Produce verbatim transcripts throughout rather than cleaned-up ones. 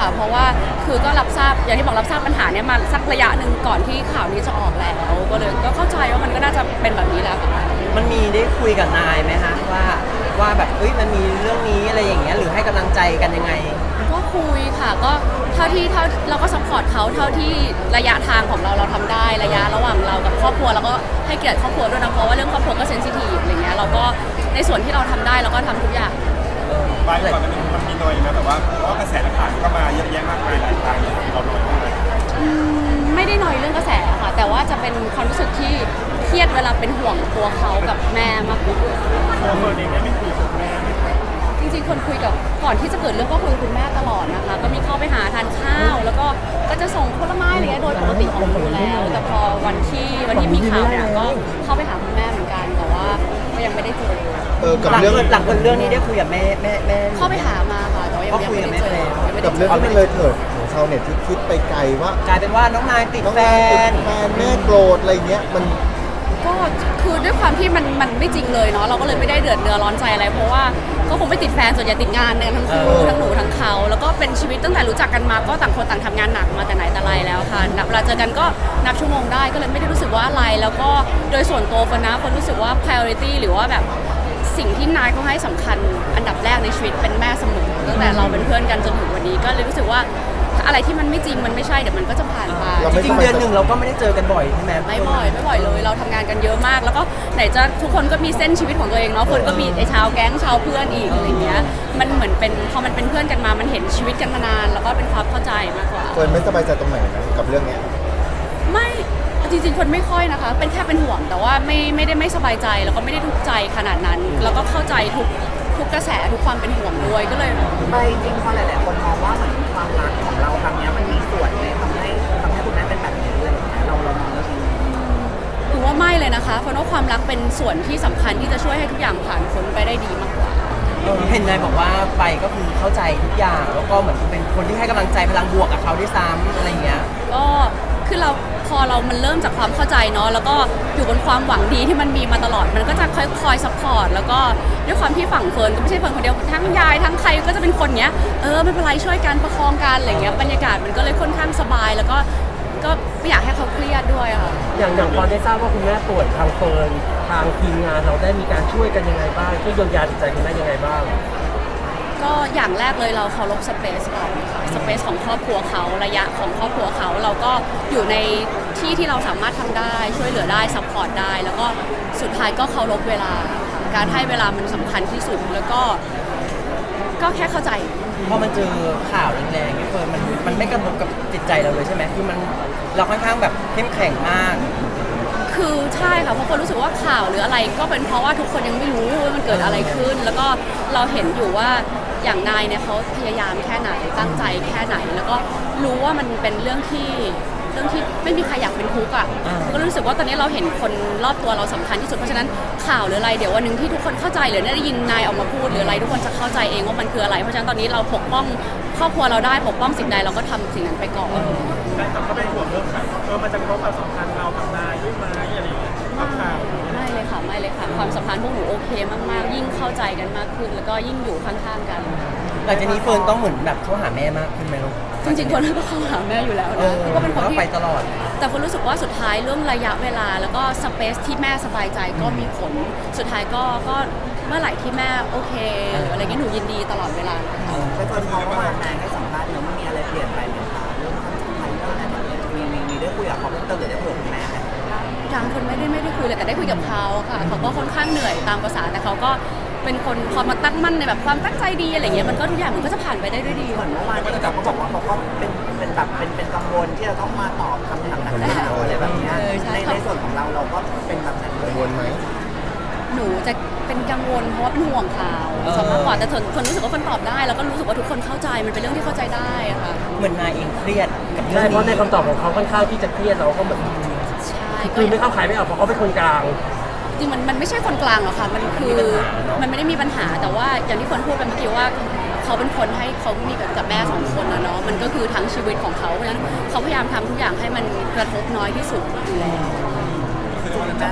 ค่ะเพราะว่าคือก็รับทราบอย่างที่บอกรับทราบปัญหาเนี้ยมาสักระยะหนึ่งก่อนที่ข่าวนี้จะออกแล้วก็เลยก็เข้าใจว่ามันก็น่าจะเป็นแบบนี้แหละค่ะมันมีได้คุยกับนายไหมคะว่าว่าแบบเอ้ยมันมีเรื่องนี้อะไรอย่างเงี้ยหรือให้กำลังใจกันยังไงก็คุยค่ะก็เท่าที่เท่าเราก็ซัพพอร์ตเขาเท่าที่ระยะทางของเราเราทำได้ระยะระหว่างเรากับครอบครัวเราก็ให้เกียรติครอบครัวด้วยนะเพราะว่าเรื่องครอบครัวก็เซนซิทีฟอะไรเงี้ยเราก็ในส่วนที่เราทำได้เราก็ทำทุกอย่างไปก่อนมันมันมีหน่อยนะแต่ว่าเพราะกระแสข่าวก็มาเยอะแยะมากมายหลายทางเลยเราหน่อยมากเลยไม่ได้หน่อยเรื่องกระแสค่ะแต่ว่าจะเป็นความรู้สึกที่เครียดเวลาเป็นห่วงตัวเขากับแม่มากกว่าตัวเฟิร์นเองไม่คุยกับแม่จริงๆคนคุยกับก่อนที่จะเกิดเรื่องก็คุยกับคุณแม่ตลอดนะคะก็มีเข้าไปหาทานข้าวแล้วก็ก็จะส่งผลไม้อะไรเงี้ยโดยปกติของหนูแล้วแต่พอวันที่วันที่มีข่าวเนี่ยก็เข้าไปหาคุณแม่เหมือนกันแต่ว่าก็ยังไม่ได้เจอเออกับเรื่องหลังเรื่องนี้ได้คุยกับแม่แม่แม่เข้าไปหามาค่ะแต่ว่ายังไม่ได้เจอกับเรื่องที่มันเลยเถิดของชาวเน็ตที่คิดไปไกลว่ากลายเป็นว่าน้องนายติดแฟนแฟนแม่โกรธอะไรเงี้ยมันก็คือด้วยความที่มันมันไม่จริงเลยเนาะเราก็เลยไม่ได้เดือดเนื้อร้อนใจอะไรเพราะว่าก็คงไม่ติดแฟนส่วนใหญ่ติดงานเนี่ยทั้งคู่ทั้งหนูทั้งเขาแล้วก็เป็นชีวิตตั้งแต่รู้จักกันมาก็ต่างคนต่างทำงานหนักมาแต่ไหนแต่ไรแล้วค่ะเวลาเจอกันก็นับชั่วโมงได้ก็เลยไม่ได้รู้สึกว่าอะไรแล้วก็โดยส่วนตัวคนนะคนรู้สึกว่า priority หรือว่าแบบสิ่งที่นายเขาให้สำคัญอันดับแรกในชีวิตเป็นแม่เสมอตั้งแต่เราเป็นเพื่อนกันจนถึงวันนี้ก็เลยรู้สึกว่าอะไรที่มันไม่จริงมันไม่ใช่เดี๋ยวมันก็จะผ่านไปจริงๆเดือนหนึ่งเราก็ไม่ได้เจอกันบ่อยใช่ไหมไม่บ่อยไม่บ่อยเลยเราทำงานกันเยอะมากแล้วก็ไหนจะทุกคนก็มีเส้นชีวิตของตัวเองเนาะคนก็มีไอ้ชาวแก๊งชาวเพื่อนอีกอะไรเงี้ยมันเหมือนเป็นพอมันเป็นเพื่อนกันมามันเห็นชีวิตกันมานานแล้วก็เป็นความเข้าใจมากกว่าเฟิร์นไม่สบายใจตรงไหนนะกับเรื่องนี้ไม่จริงๆคนไม่ค่อยนะคะเป็นแค่เป็นห่วงแต่ว่าไม่ไม่ได้ไม่สบายใจแล้วก็ไม่ได้ทุกข์ใจขนาดนั้นแล้วก็เข้าใจทุกทุกกระแสทุกความเป็นห่วงด้วยก็เลยไม่จริงเพราะหลายๆคนมองว่าเหมือนความรักของเราครั้งนี้มันมีส่วนในทำให้ทำให้คุณแม่เป็นแบบนี้เลยเราเรามองเรื่องนี้หรือว่าไม่เลยนะคะเพราะว่าความรักเป็นส่วนที่สำคัญที่จะช่วยให้ทุกอย่างผ่านพ้นไปได้ดีมากกว่าเห็นนายบอกว่าไปก็คือเข้าใจทุกอย่างแล้วก็เหมือนเป็นคนที่ให้กำลังใจพลังบวกกับเขาด้วยซ้ำอะไรเงี้ยก็คือเราพอเรามันเริ่มจากความเข้าใจเนาะแล้วก็อยู่บนความหวังดีที่มันมีมาตลอดมันก็จะคอยคอยซัพพอร์ตแล้วก็ด้วยความที่ฝั่งเฟิร์นก็ไม่ใช่เฟิร์นคนเดียวทั้งยายทั้งใครก็จะเป็นคนเนี้ยเออไม่เป็นไรช่วยกันประคองกันอะไรเงี้ยบรรยากาศมันก็เลยค่อนข้างสบายแล้วก็ก็ไม่อยากให้เขาเครียดด้วยค่ะอย่างอย่างพอได้ทราบว่าคุณแม่ป่วยทางเฟิร์นทางทีมงานเราได้มีการช่วยกันยังไงบ้างช่วยเยียวยาจิตใจคุณแม่ยังไงบ้างก็อย่างแรกเลยเราเคารพสเปซก่อนค่ะสเปซของครอบครัวเขาระยะของครอบครัวเขาเราก็อยู่ในที่ที่เราสามารถทำได้ช่วยเหลือได้ซัพพอร์ตได้แล้วก็สุดท้ายก็เคารพเวลาการให้เวลามันสำคัญที่สุดแล้วก็ก็แค่เข้าใจพอมันเจอข่าวแรงๆนี่เฟิร์นมันมันไม่กระทบกับจิตใจเราเลยใช่ไหมคือมันเราค่อนข้างแบบเข้มแข็งมากคือใช่ค่ะเพราะคนรู้สึกว่าข่าวหรืออะไรก็เป็นเพราะว่าทุกคนยังไม่รู้ว่ามันเกิดอะไรขึ้นแล้วก็เราเห็นอยู่ว่าอย่างนายเนี่ยเขาพยายามแค่ไหนตั้งใจแค่ไหนแล้วก็รู้ว่ามันเป็นเรื่องที่เรื่องที่ไม่มีใครอยากเป็นทุกข์อ่ะก็รู้สึกว่าตอนนี้เราเห็นคนรอบตัวเราสำคัญที่สุดเพราะฉะนั้นข่าวหรืออะไรเดี๋ยววันหนึ่งที่ทุกคนเข้าใจหรือได้ยินนายออกมาพูดหรืออะไรทุกคนจะเข้าใจเองว่ามันคืออะไรเพราะฉะนั้นตอนนี้เราปกป้องครอบครัวเราได้ปกป้องสิ่งใดเราก็ทำสิ่งนั้นไปก่อนแต่ก็ไม่ห่วงเรื่องข่าวเออมันจะกระทบความสัมพันธ์เรากับนายด้วยไหมอะไรอย่างเงี้ยไม่เลยค่ะไม่เลยค่ะความสัมพันธ์พวกหนูโอเคมากๆยิ่งเข้าใจกันมากขึ้นแล้วก็ยิ่งอยู่ข้างๆกันหลังจากนี้เฟิร์นต้องเหมือนแบบเข้าหาแม่มากขึ้นไหมลูกจริงๆคนก็เข้าหาแม่อยู่แล้วนะก็เป็นคนที่ไปตลอดแต่คนรู้สึกว่าสุดท้ายเรื่องระยะเวลาแล้วก็สเปซที่แม่สบายใจก็มีผลสุดท้ายก็ก็เมื่อไหร่ที่แม่โอเคอะไรเงี้ยหนูยินดีตลอดเวลาแต่ตอนเขาว่านายให้สัมภาษณ์เดี๋ยวไม่มีอะไรเปลี่ยนไปไหมคะเรื่องความสัมพันธ์เรื่องอะไรแบบนี้มีมีมีได้คุยกับเขาเพิ่มเติมหรือได้คุยกับแม่ไหมยังคนไม่ได้ไม่ได้คุยเลยแต่ได้คุยกับเขาค่ะเขาก็ค่อนข้างเหนื่อยตามภาษาแต่เขาก็เป็นคนพอมาตั้งมั่นในแบบความตั้งใจดีอะไรเงี้ยมันก็ทุกอย่างมันก็จะผ่านไปได้ด้วยดีเหมือนเมื่อวานที่เขาบอกว่าเขาก็เป็นเป็นแบบเป็นเป็นกังวลที่จะต้องมาตอบคำถามนักข่าวอะไรแบบนี้ในในส่วนของเราเราก็เป็นแบบนั้นกังวลไหมหนูจะเป็นกังวลเพราะว่าเป็นห่วงข่าวสำหรับก่อนแต่คนรู้สึกว่าคนตอบได้แล้วก็รู้สึกว่าทุกคนเข้าใจมันเป็นเรื่องที่เข้าใจได้ค่ะเหมือนนายเองเครียดกับเรื่องนี้เพราะในคำตอบของเขาค่อนข้างที่จะเครียดเราก็เหมือนใช่คือไม่เข้าขายไม่ออกเพราะเขาเป็นคนกลางจริงมันมันไม่ใช่คนกลางหรอกค่ะมันคือมันไม่ได้มีปัญหาแต่ว่าอย่างที่คนพูดไปเมื่อกี้ว่าเขาเป็นคนให้เขามีแบบกับแม่สองคนนะเนาะมันก็คือทั้งชีวิตของเขาเพราะฉะนั้นเขาพยายามทำทุกอย่างให้มันกระทบน้อยที่สุดอยู่แล้วได้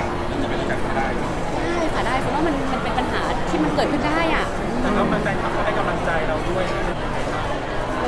ค่ะได้เพราะว่ามันมันเป็นปัญหาที่มันเกิดขึ้นได้อ่ะแต่ก็แฟนคลับก็ให้กำลังใจเราด้วยก็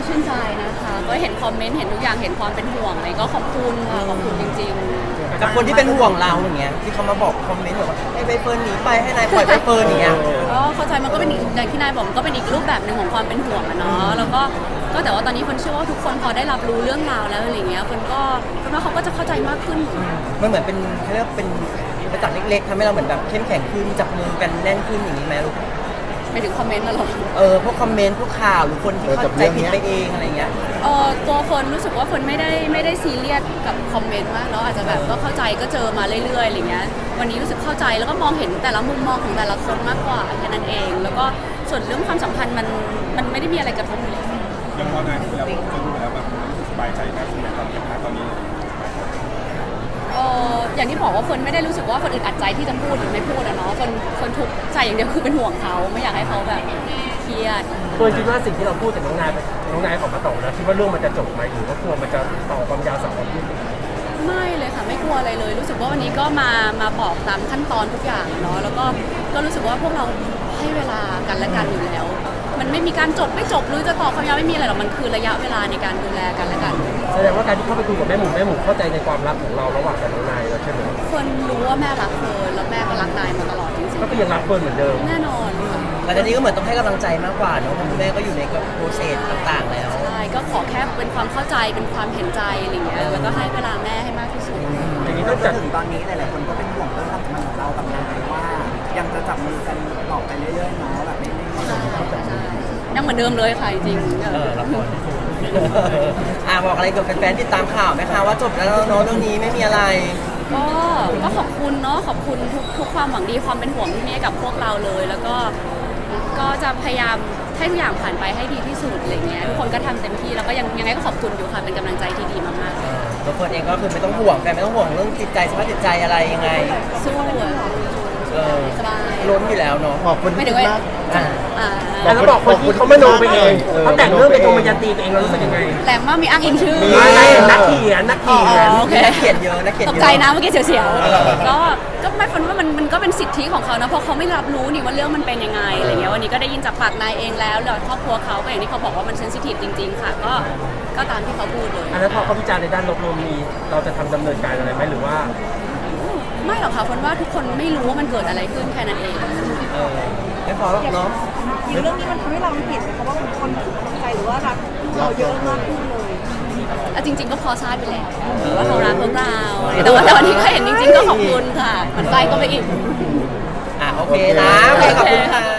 ชื่นใจนะคะก็เห็นคอมเมนต์เห็นทุกอย่างเห็นความเป็นห่วงอะไรก็ขอบคุณค่ะขอบคุณจริงๆกับคนที่เป็นห่วงเราอย่างเงี้ยที่เขามาบอกคอมเมนต์บอกว่าให้ใบเฟิร์นหนีไปให้นายปล่อยใบเฟิร์นอย่างเงี้ยก็เข้าใจมันก็เป็นอีกอย่างที่นายบอกมันก็เป็นอีกรูปแบบหนึ่งของความเป็นห่วงอะเนาะแล้วก็ก็แต่ว่าตอนนี้คนเชื่อว่าทุกคนพอได้รับรู้เรื่องราวแล้วอะไรเงี้ยคนก็คนว่าเขาก็จะเข้าใจมากขึ้นมันเหมือนเป็นเขาเรียกเป็นประจักษ์เล็กๆทำให้เราเหมือนแบบเข้มแข็งขึ้นจับมือกันแน่นขึ้นอย่างนี้ไหมลูกไปถึงคอมเมนต์มาหรอเออพวกคอมเมนต์พวกข่าวหรือคนที่เข้าใจผิดไปเองอะไรเงี้ยเออตัวเฟิร์นรู้สึกว่าเฟิร์นไม่ได้ไม่ได้ซีเรียสกับคอมเมนต์มากเนาะอาจจะแบบก็เข้าใจก็เจอมาเรื่อยๆอะไรเงี้ยวันนี้รู้สึกเข้าใจแล้วก็มองเห็นแต่ละมุมมองของแต่ละคนมากกว่าแค่นั้นเองแล้วก็ส่วนเรื่องความสัมพันธ์มันมันไม่ได้มีอะไรกระทบเลยยังพอนายดูแล้วจะดูแล้วแบบสบายใจนะคุณแม่ตอนนี้นะตอนนี้เอออย่างที่บอกว่าเฟิร์นไม่ได้รู้สึกว่าเฟิร์นอึดอัดใจที่จะพูดหรือไม่พูดอะเนาะเฟิร์นเฟิร์นทุกข์ใจอย่างเดียวคือเป็นห่วงเขาไม่อยากให้เขาแบบเครียดเฟิร์นคิดว่าสิ่งที่เราพูดกับน้องนายน้องนายออกมาตอบแล้วคิดว่าเรื่องมันจะจบไหมหรือว่ากลัวมันจะต่อความยาวสาวความยืดไม่เลยค่ะไม่กลัวอะไรเลย รู้สึกว่าวันนี้ก็มามาบอกตามขั้นตอนทุกอย่างเนาะแล้วก็ก็รู้สึกว่าพวกเราให้เวลากันและกันอยู่แล้ว มันไม่มีการจบไม่จบหรือจะต่อความยาวไม่มีอะไรหรอกมันคือระยะเวลาในการดูแลกันและกันแสดงว่าการที่เข้าไปคุยกับแม่หมูแม่หมูเข้าใจในความรักของเราระหว่างกับน้องนายแล้วใช่ไหมเฟิร์นรู้ว่าแม่รักเฟิร์นแล้วแม่ก็รักนายมาตลอดจริงก็คือยังรักเฟิร์นเหมือนเดิมๆแน่นอนค่ะหลังจากนี้ก็เหมือนต้องให้กำลังใจมากกว่าเนอะเพราะคุณแม่ก็อยู่ในโปรเซสต่างๆแล้วใช่ก็ขอแค่เป็นความเข้าใจเป็นความเห็นใจอะไรอย่างเงี้ยแล้วก็ให้เวลาแม่ให้มากที่สุดอย่างนี้จต้องนจัดถึงตอนนี้หลายๆคนก็เป็นห่วงเรื่องความสัมพันธ์ของเรากับนายว่า ยังจะจับมือกันต่อไปเรื่อยๆเนาะแบบไม่ไม่ไม่ใช่ใช่ยังเหมือนเดิมเลยค่ะจริงๆเออละครอ่ะบอกอะไรกับแฟนๆที่ตามข่าวไหมคะว่าจบแล้วเนอะเรื่องนี้ไม่มีอะไรก็ก็ขอบคุณเนาะขอบคุณทุกทุกความหวังดีความเป็นห่วงที่มีให้กับพวกเราเลย แล้วก็ก็จะพยายามให้ทุกอย่างผ่านไปให้ดีที่สุดอะไรเงี้ยทุกคนก็ทำเต็มที่แล้วก็ยังยังไงก็ขอบคุณอยู่ค่ะเป็นกำลังใจที่ดีมากๆตัวเฟิร์นเองก็คือไม่ต้องห่วงแฟนไม่ต้องห่วงเรื่องจิตใจสภาพจิตใจอะไรยังไงสู้อะเออสบายล้นอยู่แล้วเนาะขอบคุณไม่ที่ถึงคิดว่ามากอ่าอ่าแต่เราบอกคนที่เขาไม่โนไปเองเขาแต่งเรื่องเป็นตัวมันยันตีตัวเองเรารู้สึกยังไงแหลมมากมีอ้างอิงชื่อไม่ไม่นักเขียนนักอ๋อเขียนโอเคนักเขียนเยอะนักเขียนตเยกอะใจนะเมื่อกี้เสียวๆก็ก็ไม่ฝันว่ามันมันก็เป็นสิทธิของเขานะเพราะเขาไม่รับรู้นี่ว่าเรื่องมันเป็นยังไงอะไรเงี้ยวันนี้ก็ได้ยินจากปากนายเองแล้วแล้วครอบครัวเขาก็อย่างที่เขาบอกว่ามันเซนซิทีฟจริง ๆ ค่ะ ก็ก็ตามที่เขาพูดเลยอันนั้นพอเขาวิจารณ์ในด้านลบลมมีเราจะทำดำเนินการอะไรไหมหรือว่าไม่หรอกค่ะคนว่าทุกคนไม่รู้ว่ามันเกิดอะไรขึ้นแค่นั้นเองเออไม่พอหรอกเนาะอย่างเรื่องนี้มันทำให้เราเห็นไหมคะว่าคนถูกกำลังใจหรือว่ารักเราเยอะมากขึ้นเลยอ่ะจริง ๆ ก็พอทราบไปแล้วว่าเขารักพวกเราแต่ว่าแต่วันนี้ก็เห็นจริง ๆ ก็ขอบคุณค่ะมันใจก็ไปอีกอ่ะโอเคนะโอเคขอบคุณค่ะ